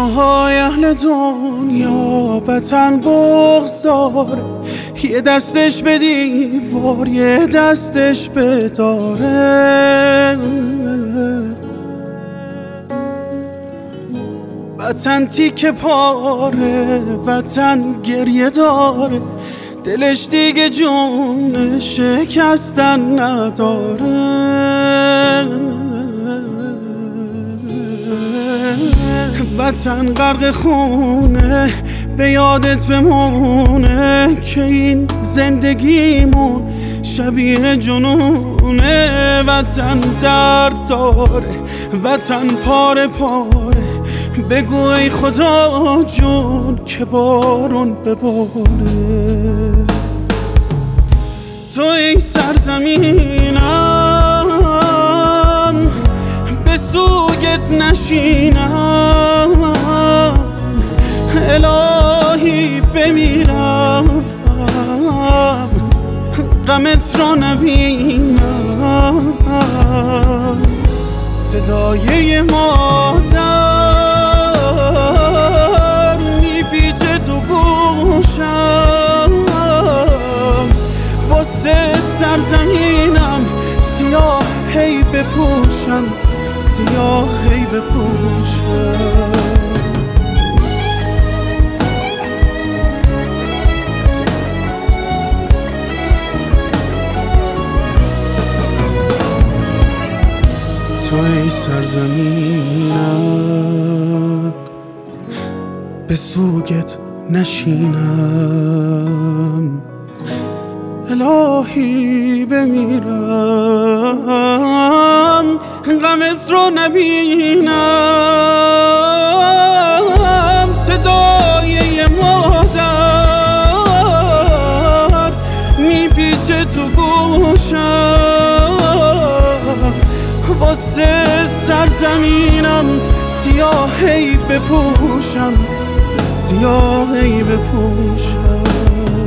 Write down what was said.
ماهای اهل دنیا وطن بغض داره، یه دستش به دیوار یه دستش به داره. وطن تیکه پاره، وطن گریه داره، دلش دیگه جون شکستن نداره. وطن غرق خونه، به یادت بمونه که این زندگیمون شبیه جنونه. وطن درد داره، وطن پاره پاره، بگو ای خدا جون که بارون بباره. تو ای سرزمینم به سوگت نشینم، الهی بمیرم غمت را نبینم. صدای مادر میپیچه تو گوشم، واسه سرزمینم سیاه هی بپوشم، سیاه هی بپوشم. تو ای سرزمینم به سوگت نشینم، الهی بمیرم غمت رو نبینم. صدای مادر میپیچه تو گوشم، واسه سرزمینم سیاهی بپوشم، سیاهی بپوشم.